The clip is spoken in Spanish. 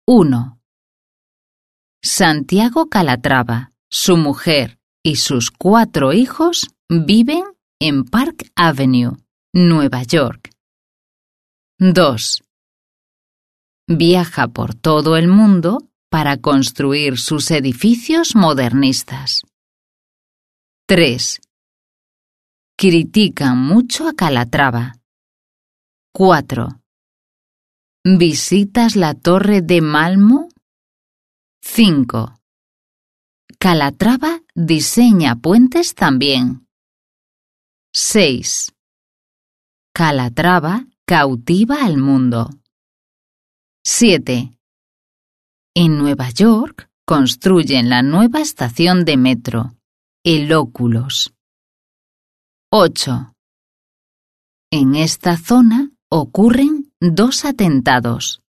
1. Santiago Calatrava, su mujer y sus 4 hijos viven en Park Avenue, Nueva York. 2. Viaja por todo el mundo para construir sus edificios modernistas. 3. Critican mucho a Calatrava. 4. ¿Visitas la Torre de Malmo? 5. Calatrava diseña puentes también. 6. Calatrava cautiva al mundo. 7. En Nueva York construyen la nueva estación de metro, el Oculus. 8. En esta zona ocurren 2 atentados.